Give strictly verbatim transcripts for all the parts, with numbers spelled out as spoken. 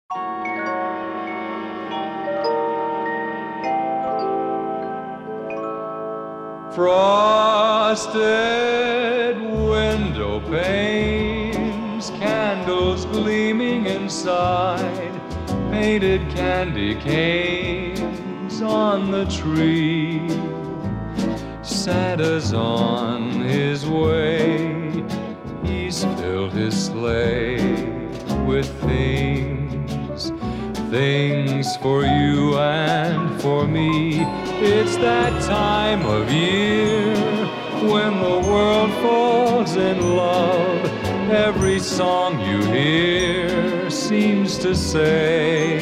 Frosted window panes, candles gleaming inside, painted candy canes on the tree. Santa's on his way, he's filled his sleigh with things, things for you and for me. It's that time of year when the world falls in love. Every song you hear seems to say,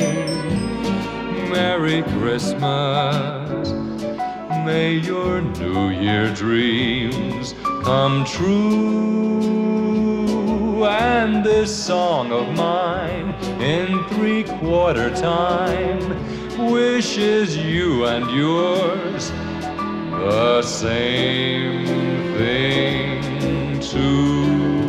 Merry Christmas, may your New Year dreams come true. And this song of mine in three-quarter time wishes you and yours the same thing too.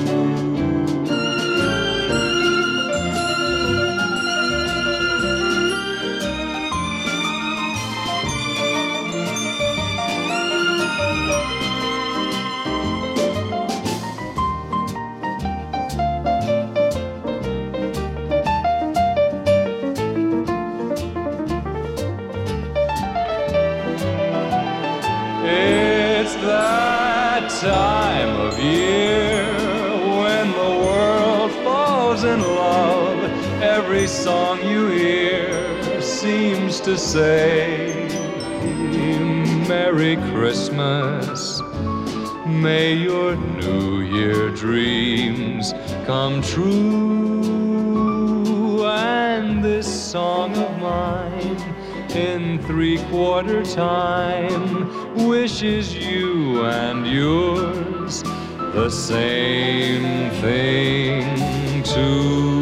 It's that time of year when the world falls in love. Every song you hear seems to say, Merry Christmas, may your New Year dreams come true. And this song of mine in three-quarter time wishes you and yours the same thing too.